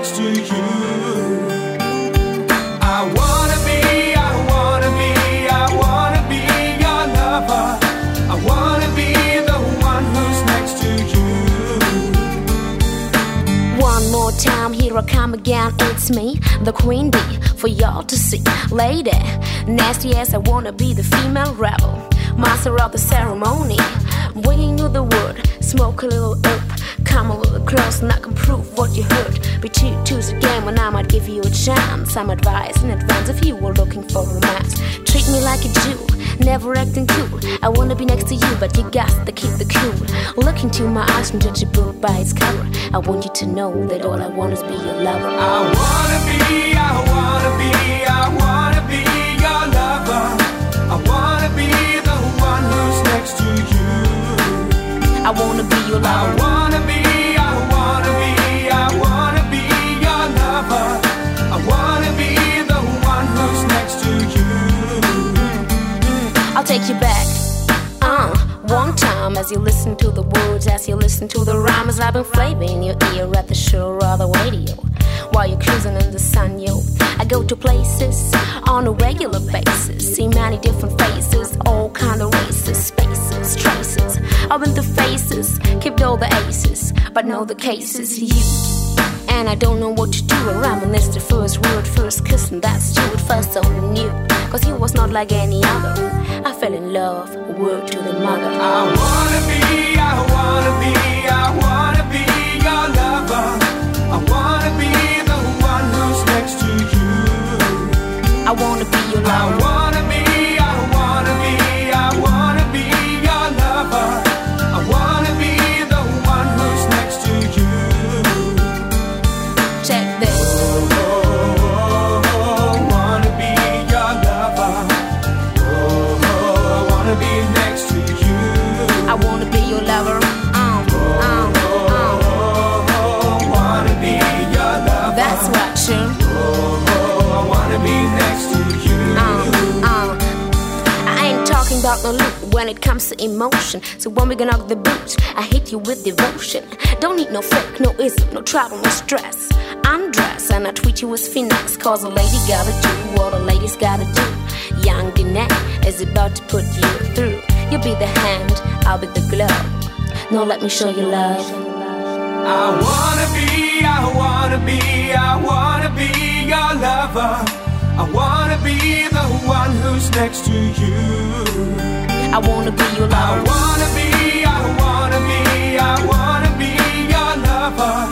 next to you. I wanna be your lover. I wanna be the one who's next to you. One more time, here I come again. It's me, the queen bee, for y'all to see. Lady, nasty as I wanna be the female rebel, master of the ceremony. Bringing you the word, smoke a little up, come a little close, and I can prove what you heard. Be choose again when I might give you a chance. Some advice in advance if you were looking for romance. Treat me like a Jew, never acting cool. I wanna be next to you, but you got to keep the cool. Look into my eyes and judge a book by its cover. I want you to know that all I want is be your lover. I wanna be your lover. I wanna be the one who's next to you. I wanna be your lover. I wanna be your lover. I wanna be the one who's next to you. I'll take you back. One time as you listen to the words, as you listen to the rhymes, I've been flaving your ear at the shore or the radio. While you're cruising in the sun, yo, I go to places on a regular basis, see many different faces, all kind of races, spaces, traces. I've been through faces, kept all the aces, but know the case is you. And I don't know what to do around when it's the first word, first kiss, and that's you at first I knew. Cause you was not like any other. I fell in love, word to the mother. I wanna be your lover. I wanna be the one who's next to you. I wanna be your lover. I wanna be your lover. I wanna be the one who's next to you. Check this. Wanna be your lover. I wanna be next to you. I wanna be your lover. Wanna be your lover. That's right, sure. I wanna be next to you. I ain't talking about no loot when it comes to emotion. So when we gonna knock the boots, I hit you with devotion. Don't need no fake, no ism, no trouble, no stress. Undress and I treat you as finesse. Cause a lady gotta do what a lady's gotta do. Young Dinette is about to put you through. You'll be the hand, I'll be the glove. Now let me show you love. I wanna be your lover. I wanna be the one who's next to you. I wanna be your lover. I wanna be your lover.